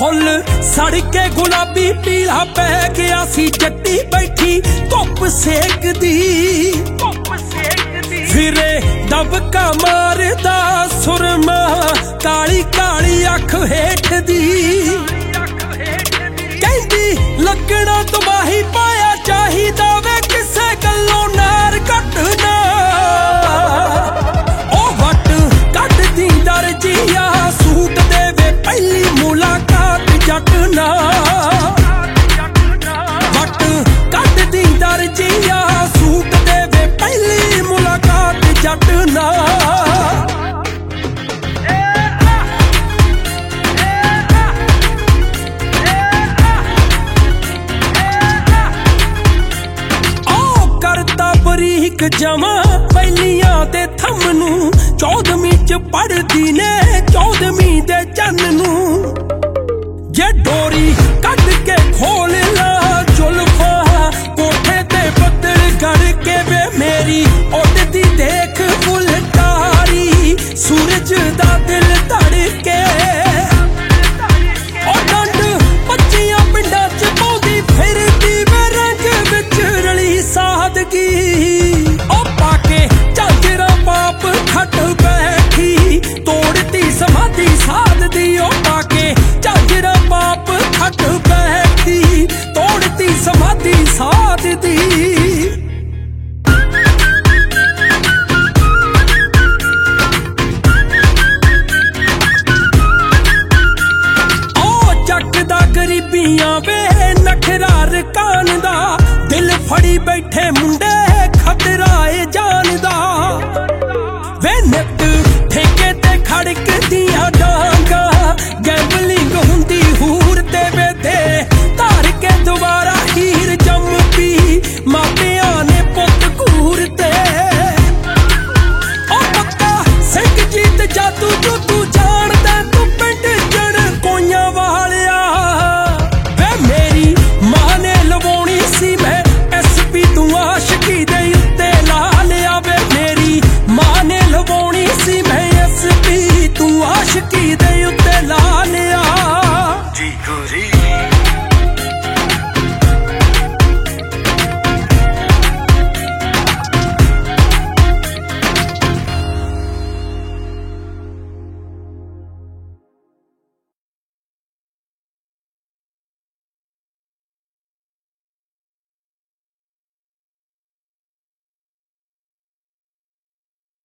full सड़ के गुलाबी पीला पै गया सी जट्टी बैठी धुप सेकदी फिरे दबका मारदा सुरमा काली काली अख हेठ दी कहंदी लगना तबाही पाया चाहिदा वे किसे गल्लों नार कटना ओ वट कट दी दर्जिया सूट देवे पहली मुलाकात जटना वट कट दी दर्जिया सूट देवे पहली मुलाकात जटना बरीक जमा पहलियां दे थम नू 14वीं च पढ़दी ने 14वीं दे चन्न नू जे डोरी कट के खोल ला जुल्फा कोठे ते बदल गड़ के वे मेरी उड़दी देख फुलकारी सूरज दा दिल धड़के ओ डंड बच्चियां पिंडां च पौंदी फिरदी वे रंग विच रली सादगी खट बैठी तोड़ती समाधि साध दी ओ पाके